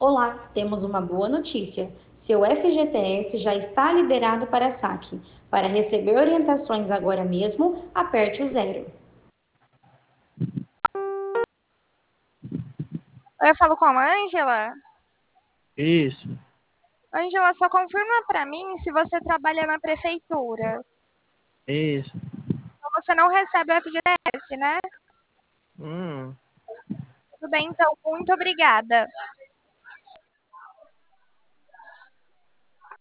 Olá, temos uma boa notícia. Seu FGTS já está liberado para saque. Para receber orientações agora mesmo, aperte o zero. Eu falo com a Ângela. Isso, Ângela, só confirma para mim se você trabalha na prefeitura. isso. Então você não recebe o FGTS, né? Hum, Tudo bem, então, muito obrigada.